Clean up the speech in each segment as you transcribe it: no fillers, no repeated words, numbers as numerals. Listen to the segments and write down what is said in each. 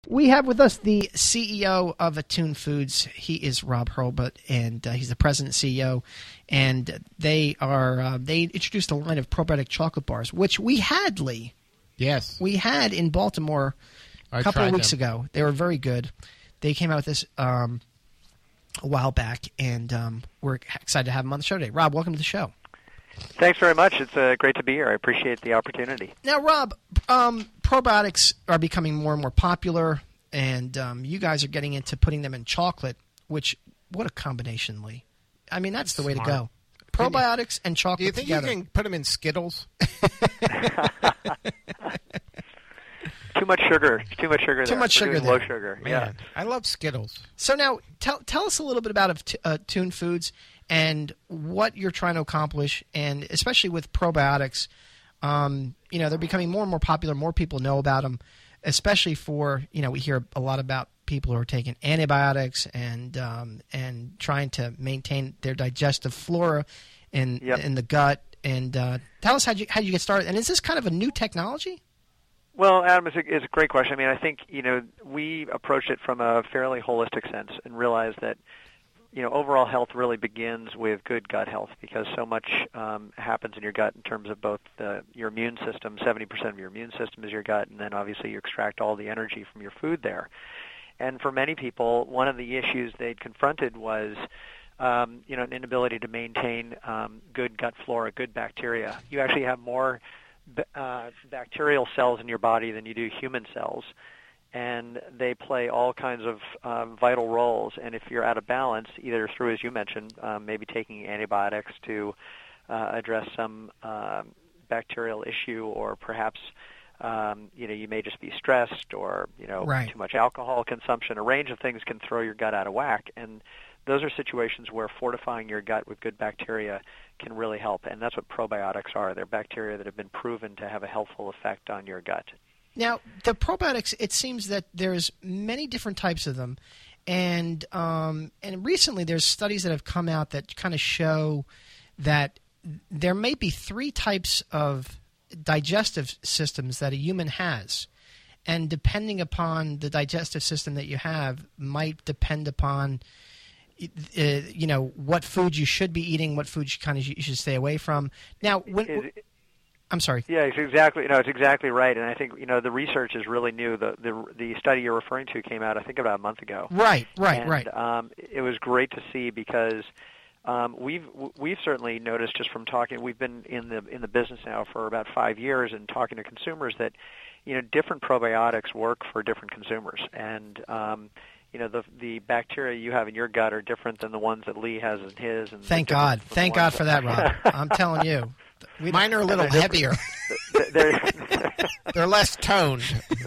We have with us the CEO of Attune Foods. He is Rob Hurlbut, and he's the president and CEO. And they introduced a line of probiotic chocolate bars, which we had, Lee. Yes. We had in Baltimore a couple of weeks ago. They were very good. They came out with this a while back, and we're excited to have them on the show today. Rob, welcome to the show. Thanks very much. It's great to be here. I appreciate the opportunity. Now, Rob, probiotics are becoming more and more popular, and you guys are getting into putting them in chocolate, which, what a combination, Lee. I mean, that's the way to go. Probiotics and chocolate together. Do you think you can put them in Skittles? Too much sugar. Too much sugar there. Too much sugar there. Low sugar. Man, yeah. I love Skittles. So now, tell us a little bit about Attune Foods and what you're trying to accomplish, and especially with probiotics. They're becoming more and more popular. More people know about them, especially for, we hear a lot about people who are taking antibiotics and trying to maintain their digestive flora in the gut. And tell us how you get started. And is this kind of a new technology? Well, Adam, it's a great question. I mean, I think, we approach it from a fairly holistic sense and realize that, overall health really begins with good gut health, because so much happens in your gut in terms of both your immune system. 70% of your immune system is your gut, and then obviously you extract all the energy from your food there. And for many people, one of the issues they'd confronted was an inability to maintain good gut flora, good bacteria. You actually have more bacterial cells in your body than you do human cells, and they play all kinds of vital roles. And if you're out of balance, either through, as you mentioned, maybe taking antibiotics to address some bacterial issue, or perhaps you may just be stressed, or Right. too much alcohol consumption. A range of things can throw your gut out of whack, and those are situations where fortifying your gut with good bacteria can really help, and that's what probiotics are. They're bacteria that have been proven to have a healthful effect on your gut. Now, the probiotics, it seems that there's many different types of them, and recently there's studies that have come out that kind of show that there may be 3 types of digestive systems that a human has, and depending upon the digestive system that you have might depend upon what food you should be eating, what food you should stay away from. Now, I'm sorry. Yeah, it's exactly right, and I think the research is really new. The study you're referring to came out, I think, about a month ago. Right. It was great to see, because we've certainly noticed, just from talking. We've been in the business now for about 5 years, and talking to consumers, that different probiotics work for different consumers, and the bacteria you have in your gut are different than the ones that Lee has in his. And Thank God for that, Rob. I'm telling you. Mine are a little heavier. They're less toned.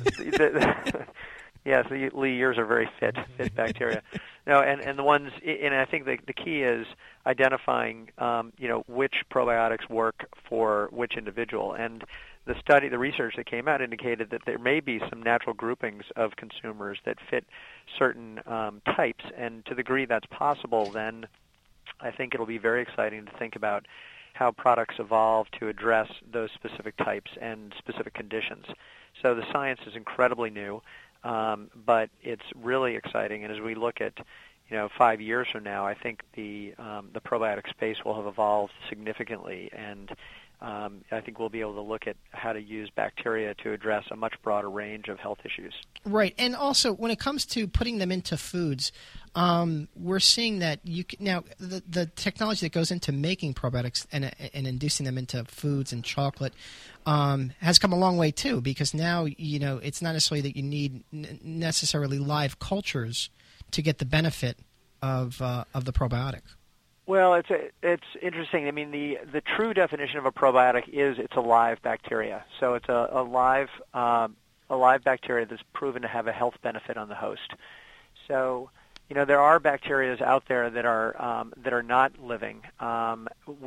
Yeah, so Lee, yours are very fit bacteria. No, and the ones, and I think the key is identifying, which probiotics work for which individual. And the research that came out indicated that there may be some natural groupings of consumers that fit certain types, and to the degree that's possible, then I think it'll be very exciting to think about how products evolve to address those specific types and specific conditions. So the science is incredibly new, but it's really exciting. And as we look at 5 years from now, I think the probiotic space will have evolved significantly, and I think we'll be able to look at how to use bacteria to address a much broader range of health issues. Right, and also when it comes to putting them into foods, we're seeing that now the technology that goes into making probiotics and inducing them into foods and chocolate has come a long way too, because now it's not necessarily that you need necessarily live cultures to get the benefit of the probiotic. Well, it's interesting. I mean, the true definition of a probiotic is it's a live bacteria. So it's a live bacteria that's proven to have a health benefit on the host. So there are bacteria out there that are not living. And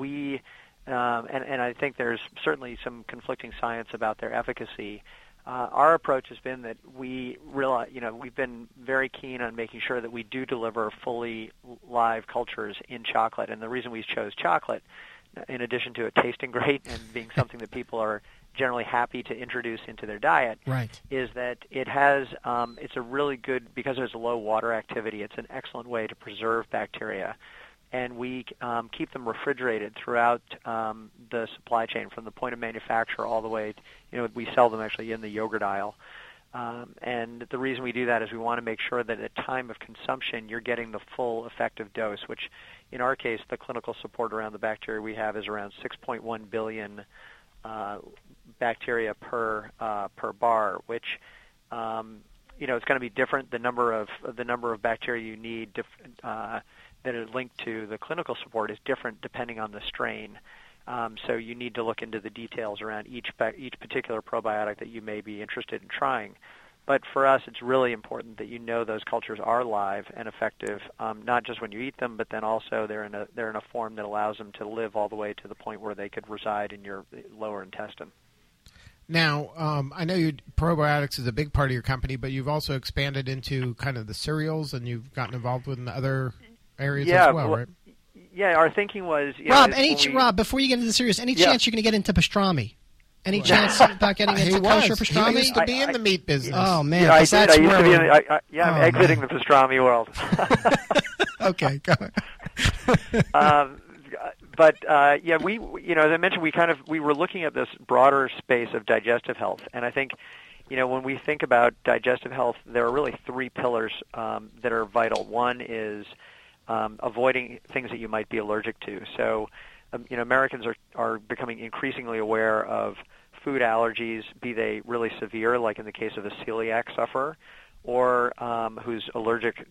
I think there's certainly some conflicting science about their efficacy. Our approach has been that we realize, we've been very keen on making sure that we do deliver fully live cultures in chocolate. And the reason we chose chocolate, in addition to it tasting great and being something that people are generally happy to introduce into their diet Right. is that it has it's a really good, because there's low water activity, it's an excellent way to preserve bacteria. And we keep them refrigerated throughout the supply chain, from the point of manufacture all the way, we sell them actually in the yogurt aisle. And the reason we do that is we want to make sure that at time of consumption you're getting the full effective dose, which in our case the clinical support around the bacteria we have is around 6.1 billion bacteria per bar, which it's going to be different. The number of bacteria you need that are linked to the clinical support is different depending on the strain. So you need to look into the details around each particular probiotic that you may be interested in trying. But for us, it's really important that you know those cultures are live and effective, not just when you eat them, but then also they're in a form that allows them to live all the way to the point where they could reside in your lower intestine. Now, I know probiotics is a big part of your company, but you've also expanded into kind of the cereals, and you've gotten involved with other areas as well, right? Yeah, our thinking was... Rob, before you get into the series, any chance you're going to get into pastrami? Any chance about getting into kosher pastrami? He used to be in the meat business. Oh, man. Yeah, I used to be I'm exiting the pastrami world. Okay, go ahead. But we as I mentioned, we were looking at this broader space of digestive health, and I think, when we think about digestive health, there are really three pillars that are vital. One is avoiding things that you might be allergic to. So, Americans are becoming increasingly aware of food allergies, be they really severe, like in the case of a celiac sufferer, or who's allergic,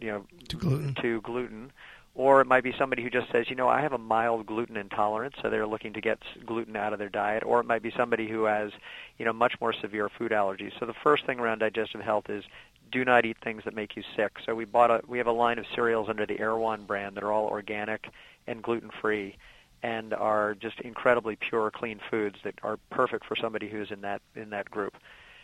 to gluten. Or it might be somebody who just says, I have a mild gluten intolerance, so they're looking to get gluten out of their diet. Or it might be somebody who has, much more severe food allergies. So the first thing around digestive health is do not eat things that make you sick. So we have a line of cereals under the Erewhon brand that are all organic and gluten-free and are just incredibly pure, clean foods that are perfect for somebody who's in that group.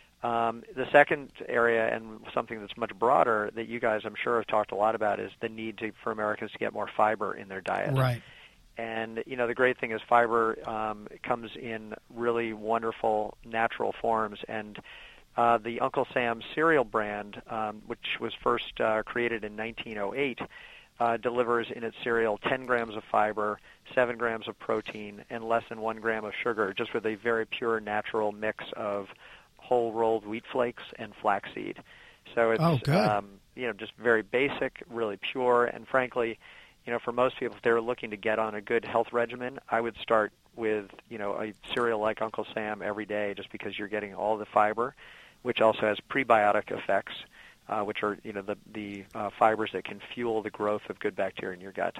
The second area, and something that's much broader that you guys, I'm sure, have talked a lot about, is the need for Americans to get more fiber in their diet. Right. And, the great thing is fiber comes in really wonderful natural forms. And the Uncle Sam's cereal brand, which was first created in 1908, delivers in its cereal 10 grams of fiber, 7 grams of protein, and less than 1 gram of sugar, just with a very pure natural mix of whole rolled wheat flakes and flaxseed. So it's just very basic, really pure, and frankly, for most people, if they're looking to get on a good health regimen, I would start with a cereal like Uncle Sam every day, just because you're getting all the fiber, which also has prebiotic effects, which are the fibers that can fuel the growth of good bacteria in your gut.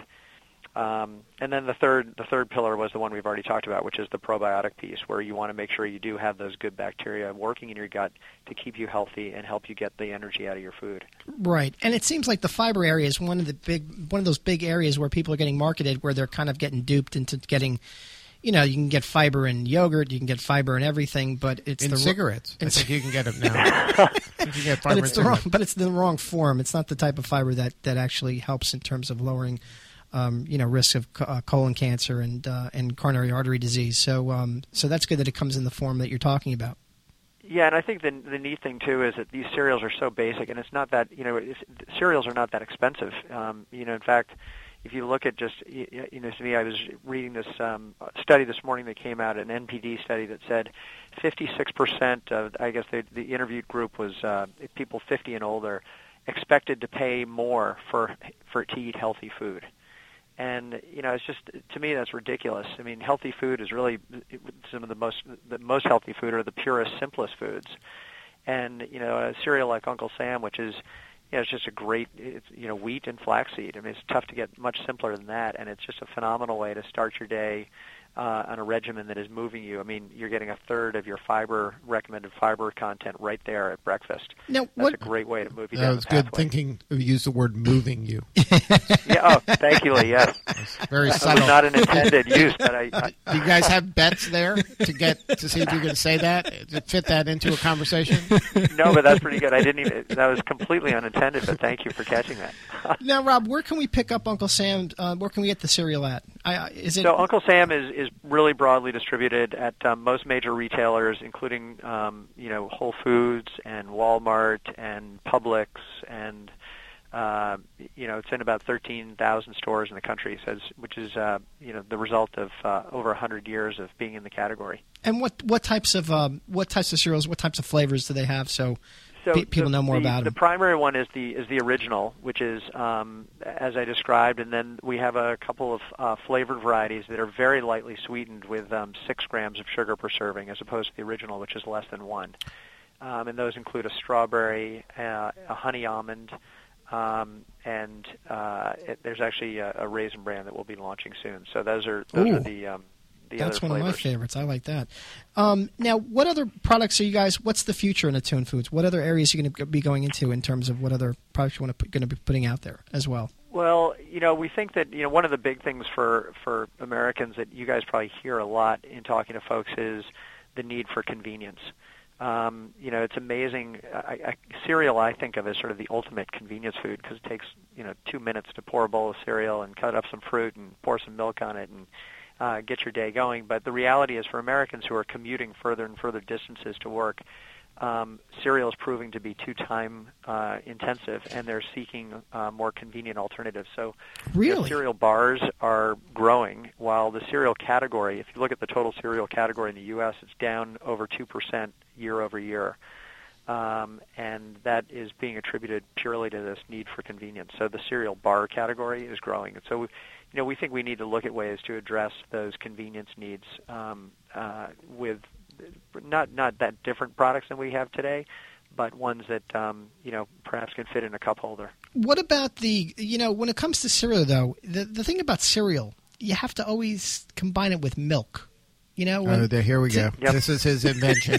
And then the third pillar was the one we've already talked about, which is the probiotic piece, where you want to make sure you do have those good bacteria working in your gut to keep you healthy and help you get the energy out of your food. Right, and it seems like the fiber area is one of those big areas where people are getting marketed, where they're kind of getting duped into getting. You can get fiber in yogurt, you can get fiber in everything, but it's in cigarettes. I think you can get it now. You can get fiber but it's the wrong form. It's not the type of fiber that actually helps in terms of lowering risk of colon cancer and coronary artery disease. So that's good that it comes in the form that you're talking about. Yeah, and I think the neat thing too is that these cereals are so basic, and it's not that cereals are not that expensive. In fact, if you look at just to me, I was reading this study this morning that came out, an NPD study that said 56% of, I guess the interviewed group was people 50 and older, expected to pay more to eat healthy food. And it's just, to me, that's ridiculous. I mean, healthy food is really some of the most healthy food are the purest, simplest foods. And a cereal like Uncle Sam, which is it's just a great, wheat and flaxseed. I mean, it's tough to get much simpler than that, and it's just a phenomenal way to start your day on a regimen that is moving you. I mean, you're getting a third of your recommended fiber content right there at breakfast. Now, that's a great way to move you down the pathway. That was good thinking. Use the word "moving you." Yeah. Oh, thank you, Lee. Yes. Very that subtle. was not an intended use, but Do you guys have bets there to see if you can say that, to fit that into a conversation? No, but that's pretty good. That was completely unintended, but thank you for catching that. Now, Rob, where can we pick up Uncle Sam? Where can we get the cereal at? Is it? So Uncle Sam is really broadly distributed at most major retailers, including Whole Foods and Walmart and Publix, and it's in about 13,000 stores in the country, which is the result of over 100 years of being in the category. And what types of cereals, what types of flavors do they have? So people know more about them. The primary one is the original, which is as I described, and then we have a couple of flavored varieties that are very lightly sweetened with 6 grams of sugar per serving, as opposed to the original, which is less than 1. And those include a strawberry, a honey almond, and there's actually a raisin bran that we'll be launching soon. So those are the That's one flavors. of my favorites. I like that. Now, what other products are you guys? What's the future in Attune Foods? What other areas are you going to be going into in terms of what other products you going to be putting out there as well? Well, we think that one of the big things for Americans that you guys probably hear a lot in talking to folks is the need for convenience. It's amazing. Cereal I think of as sort of the ultimate convenience food because it takes 2 minutes to pour a bowl of cereal and cut up some fruit and pour some milk on it and get your day going. But the reality is for Americans who are commuting further and further distances to work, cereal is proving to be too time intensive, and they're seeking more convenient alternatives. So really? Cereal bars are growing, while the cereal category, if you look at the total cereal category in the U.S., it's down over 2% year over year. And that is being attributed purely to this need for convenience. So the cereal bar category is growing. And so we think we need to look at ways to address those convenience needs with not that different products than we have today, but ones that perhaps can fit in a cup holder. What about when it comes to cereal though? The thing about cereal, you have to always combine it with milk. Here we go. Yep. This is his invention.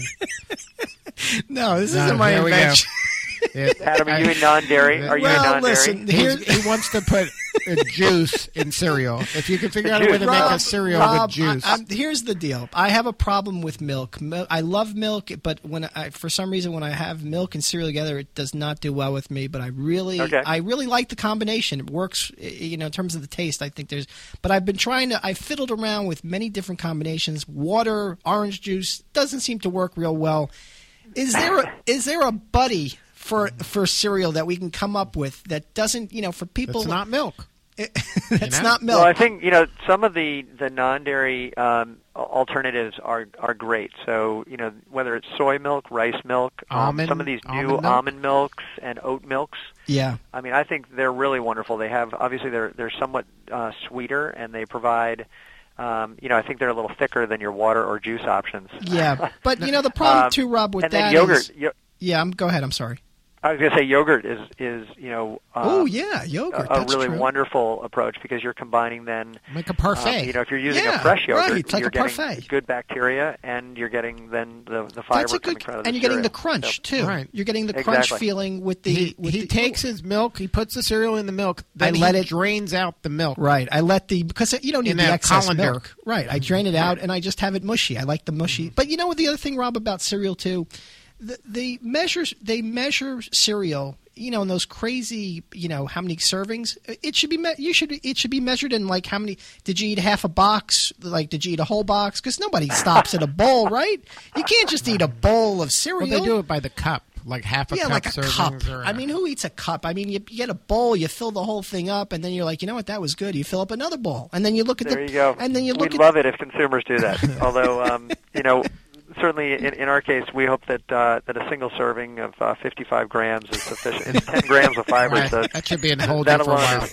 No, this isn't my invention. Adam, are you a non-dairy? Are you a non-dairy? Listen, he wants to put juice in cereal. If you can figure out a way to make a cereal with juice. Here's the deal. I have a problem with milk. I love milk, but for some reason when I have milk and cereal together, it does not do well with me. But I really like the combination. It works, in terms of the taste. I think but I've been I've fiddled around with many different combinations. Water, orange juice doesn't seem to work real well. Is there a buddy for cereal that we can come up with that doesn't, for people? It's not milk. It's not milk. Well, I think some of the non-dairy alternatives are great. So whether it's soy milk, rice milk, some of these new almond milks and oat milks. Yeah. I mean, I think they're really wonderful. They have obviously they're somewhat sweeter, and they provide. I think they're a little thicker than your water or juice options. Yeah, but the problem too, Rob, with and that then yogurt. Go ahead. I'm sorry. I was going to say yogurt is yogurt. a That's really true. wonderful approach because you're combining then Make a parfait. if you're using a fresh yogurt, right, it's like you're a getting parfait. good bacteria and you're getting then the fiber That's a coming good, out of the and you're getting cereal. the crunch too. Right. You're getting the crunch Exactly. feeling with the. He takes his milk, he puts the cereal in the milk, then he drains out the milk. Right. I let because you don't need In the that excess colander. milk. Right. I drain it out and I just have it mushy. I like the mushy. But you know what the other thing, Rob, about cereal too, they measure cereal. In those crazy, how many servings? It should be it should be measured in like how many. Did you eat half a box? Like did you eat a whole box? Because nobody stops at a bowl, right? You can't just eat a bowl of cereal. Well, they do it by the cup, like half a cup. Like a cup. servings or I mean, who eats a cup? I mean, you get a bowl, you fill the whole thing up, and then you're like, you know what, that was good. You fill up another bowl, and then you look at There you go. and then you look We'd at love it if consumers do that. Although, certainly in our case, we hope that a single serving of 55 grams is sufficient. It's 10 grams of fiber. Right. So That should be in holding that for a alone while.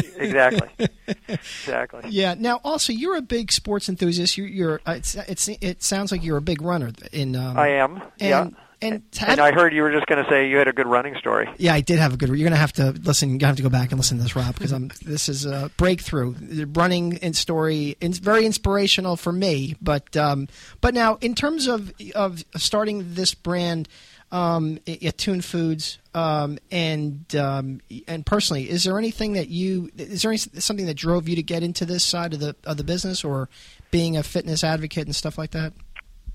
Exactly. Yeah. Now, also, you're a big sports enthusiast. It sounds like you're a big runner. I am. Yeah. And I heard you were just going to say you had a good running story. Yeah, I did have a good. You're going to have to listen. You have to go back and listen to this, Rob, because this is a breakthrough. The running story. It's very inspirational for me. But now, in terms of starting this brand, Attune Foods, and personally, is there anything something that drove you to get into this side of the business, or being a fitness advocate and stuff like that?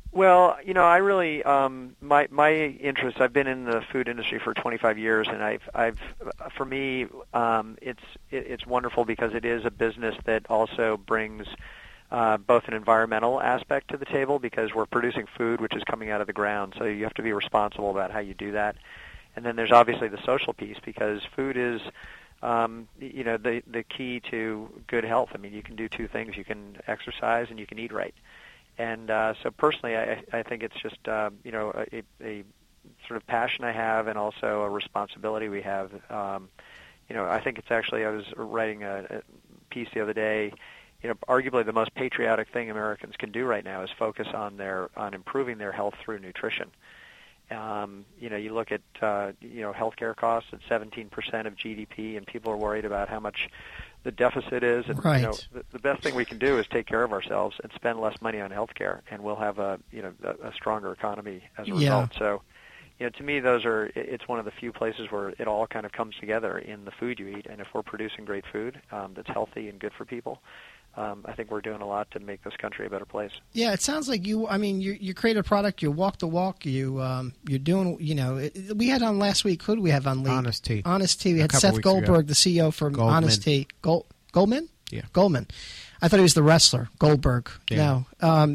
Well, I really my interest. I've been in the food industry for 25 years, and I've for me, it's wonderful because it is a business that also brings both an environmental aspect to the table because we're producing food which is coming out of the ground, so you have to be responsible about how you do that. And then there's obviously the social piece because food is the key to good health. I mean, you can do two things: you can exercise and you can eat right. And so personally, I think it's just a sort of passion I have, and also a responsibility we have. I think it's actually. I was writing a piece the other day. Arguably the most patriotic thing Americans can do right now is focus on improving their health through nutrition. You look at healthcare costs at 17% of GDP, and people are worried about how much the deficit is. And right. The best thing we can do is take care of ourselves and spend less money on healthcare, and we'll have a stronger economy as a result. So, to me, it's one of the few places where it all kind of comes together in the food you eat. And if we're producing great food that's healthy and good for people, I think we're doing a lot to make this country a better place. Yeah, it sounds like you create a product, you walk the walk, you're doing, we had on last week, who did we have on lead? Honest Tea. Honest Tea. We had Seth Goldberg, the CEO from Goldman. Honest Tea. Goldman? Yeah. Goldman. I thought he was the wrestler, Goldberg. Yeah. No.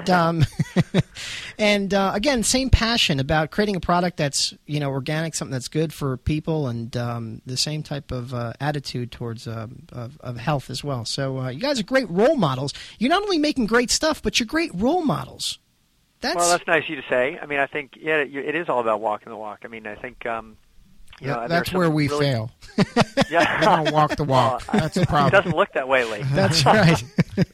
And again, same passion about creating a product that's, organic, something that's good for people, and the same type of attitude towards of health as well. So you guys are great role models. You're not only making great stuff, but you're great role models. Well, that's nice of you to say. I mean, I think, it is all about walking the walk. I mean, I think... that's where we fail. Yeah. We don't walk the walk. That's the problem. It doesn't look that way, Lee. That's right.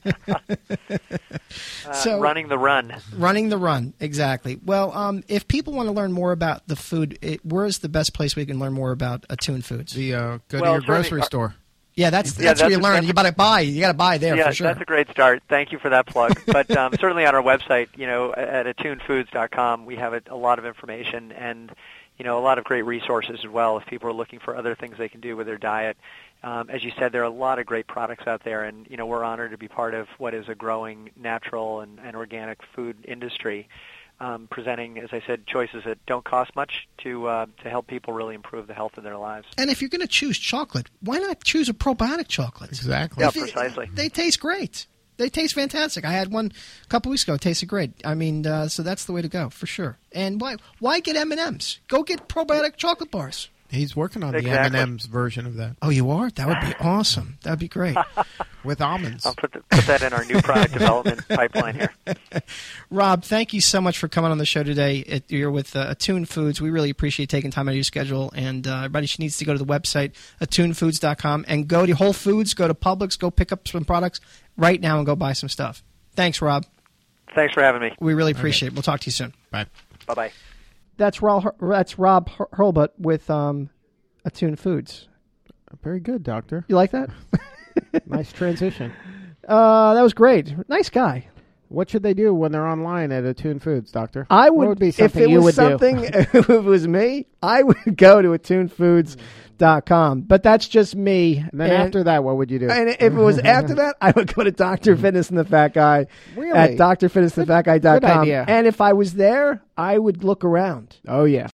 So running the run. Running the run, exactly. Well, if people want to learn more about the food, where's the best place we can learn more about Attune Foods? Go to your grocery store. Yeah, that's where you learn. You got to buy there for sure. Yeah, that's a great start. Thank you for that plug. But certainly on our website, at attunefoods.com, we have a lot of information and a lot of great resources as well if people are looking for other things they can do with their diet. As you said, there are a lot of great products out there, and we're honored to be part of what is a growing natural and organic food industry, presenting, as I said, choices that don't cost much to help people really improve the health of their lives. And if you're going to choose chocolate, why not choose a probiotic chocolate? Exactly. Yeah, precisely. They taste great. They taste fantastic. I had one a couple weeks ago. It tasted great. I mean, so that's the way to go for sure. And why get M&Ms? Go get probiotic chocolate bars. He's working on Exactly. the M&M's version of that. Oh, you are? That would be awesome. That would be great. With almonds. I'll put that in our new product development pipeline here. Rob, thank you so much for coming on the show today. You're with Attune Foods. We really appreciate taking time out of your schedule. And everybody needs to go to the website, attunefoods.com, and go to Whole Foods, go to Publix, go pick up some products right now and go buy some stuff. Thanks, Rob. Thanks for having me. We really appreciate it. We'll talk to you soon. Bye. Bye-bye. That's Rob Hurlbut with Attune Foods. Very good, Doctor. You like that? Nice transition. That was great. Nice guy. What should they do when they're online at Attune Foods, Doctor? I What would be something if it you was would something, do? if it was me, I would go to attunefoods.com. But that's just me. And then after that, what would you do? And if it was after that, I would go to Dr. Fitness and the Fat Guy Really? at drfitnessandthefatguy.com. Good idea. And if I was there, I would look around. Oh, yeah.